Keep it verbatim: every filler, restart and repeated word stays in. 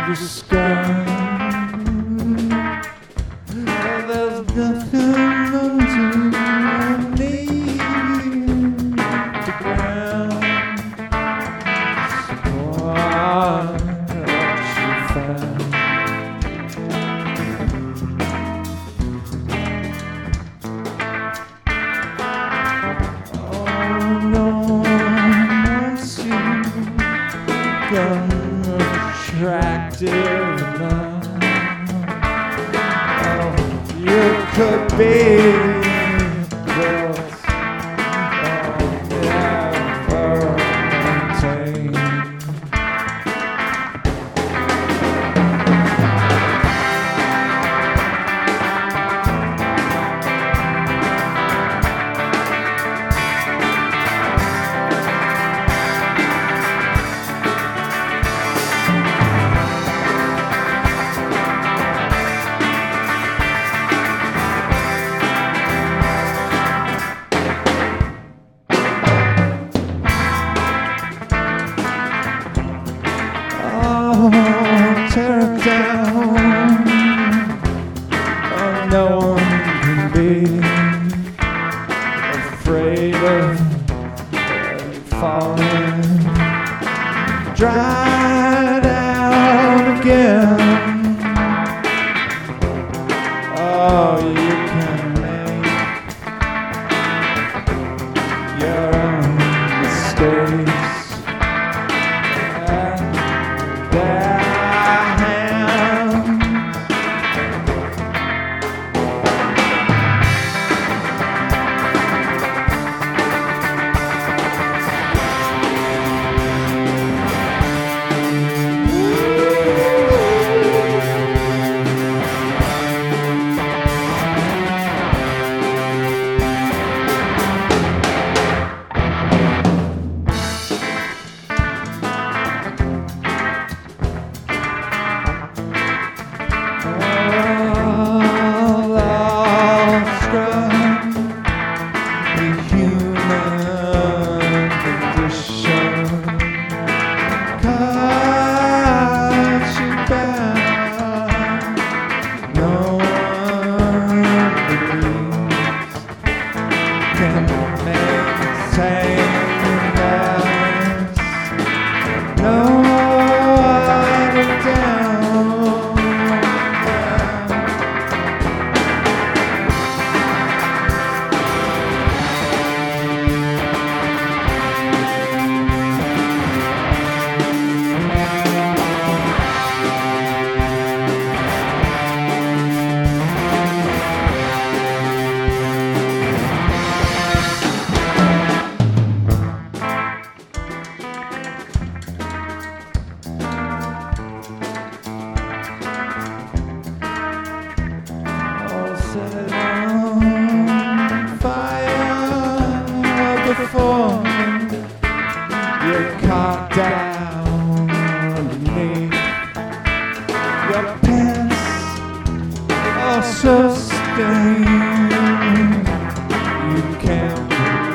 the sky. There's nothing underneath the ground. Support what you found. Oh, no one wants you. You're attractive enough. Oh, you could be close. Oh, never maintain. Oh, tear it down. Oh, no one can be afraid of falling. Dried out again. Oh, you can make your own mistakes. Set on fire before you're caught down underneath. Your pants are so stained you can't